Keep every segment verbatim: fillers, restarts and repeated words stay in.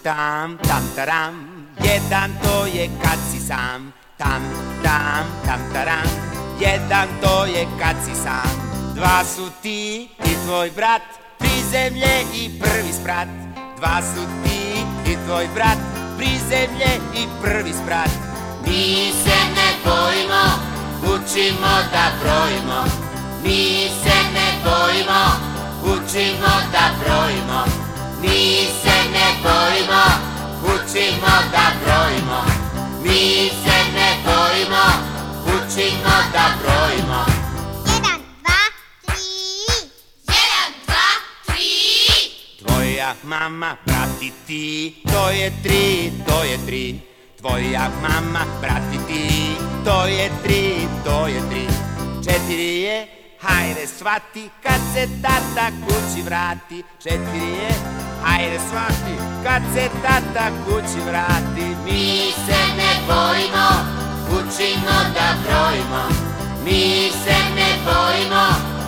tam, tam, taram. Jedan to je kad si sam. Tam, tam, tam, taram. Jedan to je kad si sam. Dva su ti i tvoj brat, tri zemlje i prvi sprat. Dva su ti i tvoj brat, tri zemlje i prvi sprat. Mi se ne bojimo, učimo da brojimo. Mi se ne bojimo, učimo da brojimo. Mi se ne bojimo, učimo da brojimo. Mi se ne bojimo, učimo da brojimo. Jedan, dva, tri. Jedan, dva, tri. Tvoja mama, brat i ti, to je tri, to je tri. Tvoja mama, brat i ti, to je tri, to je tri. Četiri je, hajde shvati, kad se tata kući vrati. Četiri je, hajde shvati, kad se tata kući vrati. Mi se ne bojimo, učimo da brojimo. Mi se ne bojimo,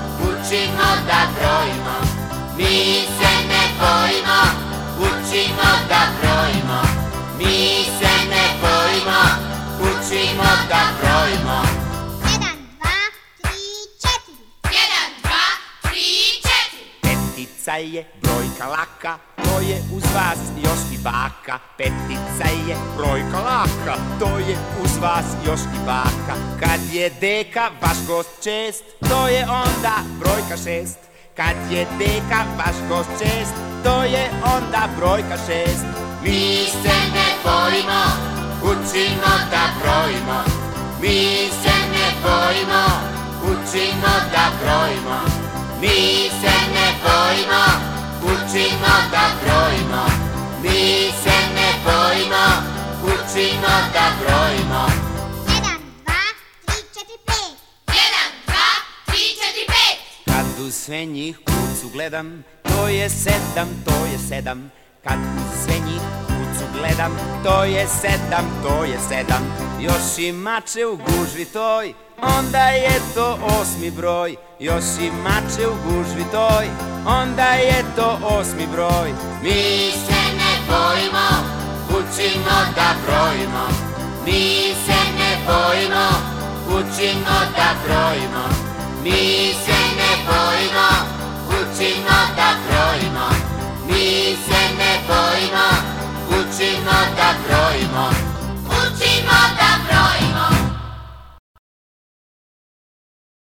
učimo da brojimo. Mi se ne bojimo, učimo da brojimo. Mi se ne bojimo, učimo da brojimo. Jedan, dva, tri, četiri. Jedan, dva, tri, četiri. Petica je brojka laka, to je uz vas još i baka. Petica je brojka laka, to je uz vas još i baka. Kad je deka vaš gost čest, to je onda brojka šest. Kad je deka vaš gost čest, to je onda brojka šest. Mi se ne bojimo, učimo da brojimo. Mi se ne bojimo, učimo da brojimo. Mi se ne bojimo, učimo da brojimo. Mi se ne bojimo, učimo da brojimo. Jedan, dva, tri, četiri, pet. Jedan, dva, tri, četiri, pet. Kad u sve njih kucu gledam, to je sedam, to je sedam. Kad u sve njih kucu gledam, to je sedam, to je sedam. Još i mače u gužvi toj, onda je to osmi broj. Još i mače u gužvi toj, onda je to osmi broj. Mi se ne bojimo, učimo da brojimo. Mi se ne bojimo, učimo da brojimo. Mi se ne bojimo, učimo da brojimo. Mi se ne bojimo, učimo da brojimo. Učimo da brojimo.